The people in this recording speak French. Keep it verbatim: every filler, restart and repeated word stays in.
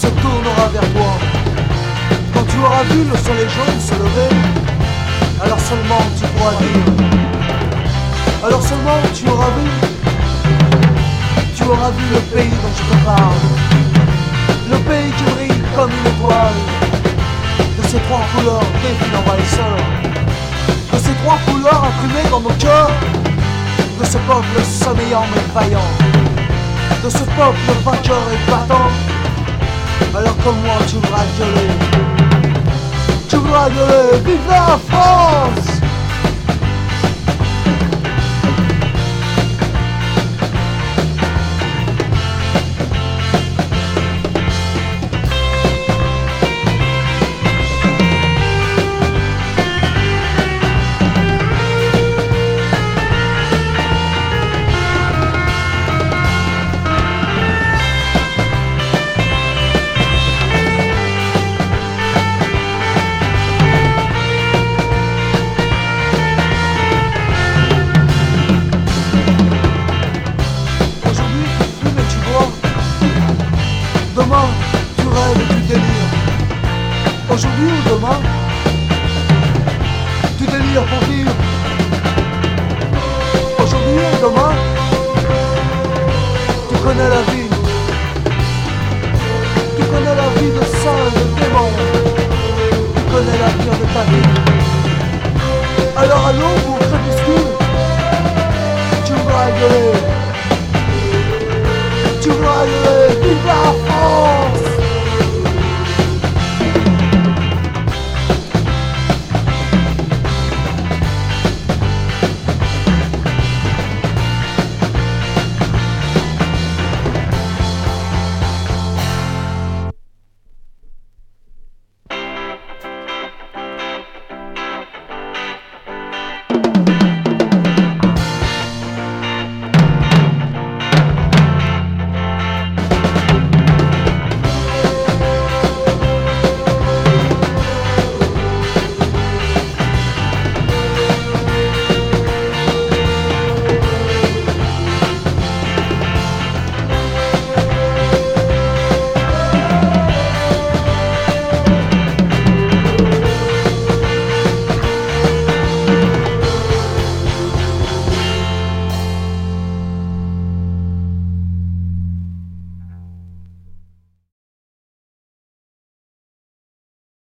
se tournera vers toi. Quand tu auras vu le soleil jaune se lever, alors seulement tu pourras dire. Alors seulement tu auras vu, tu auras vu le pays dont je te parle. Le pays qui brille comme une étoile, de ces trois couleurs défilant envahisseurs, de ces trois couleurs imprimées dans nos cœurs, de ce peuple sommeillant mais vaillant, de ce peuple vainqueur et battant. Alors comme moi tu voudras gueuler, tu voudras gueuler, vive la France! Demain, tu rêves et tu délires. Aujourd'hui ou demain, tu délires pour vivre. Aujourd'hui ou demain, tu connais la vie. Tu connais la vie de saint et de démon. Tu connais l'avenir de ta vie. Alors allons, vous